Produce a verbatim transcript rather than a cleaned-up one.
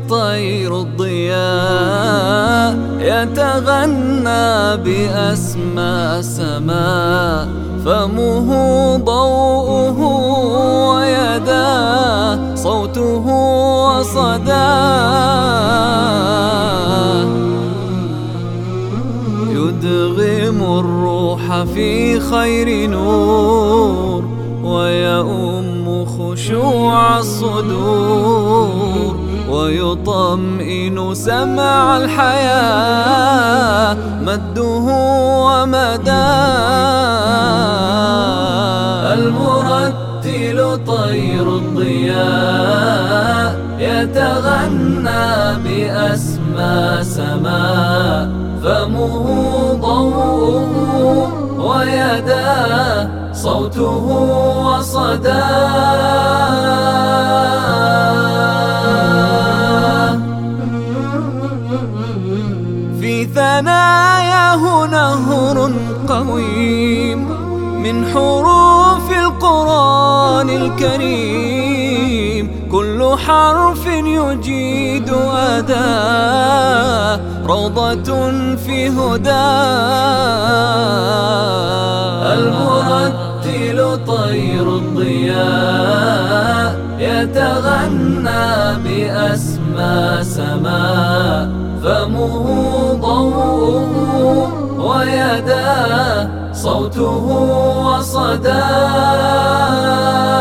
طير الضياء يتغنى بأسمى سماء، فمه ضوءه ويداه صوته وصداه، يدغم الروح في خير نور ويؤم خشوع الصدور، ويطمئن سمع الحياة مده ومداه. المرتل طير الضياء يتغنى بأسمى سماء، فمه ضوءه ويداه صوته وصداه. في ثناياه نهر قويم من حروف القرآن الكريم، كل حرف يجيد أداه روضة في هداه. المرتل طير الضياء يتغنى بأسمى سماء، فمه ضوءه ويداه صوته وصداه.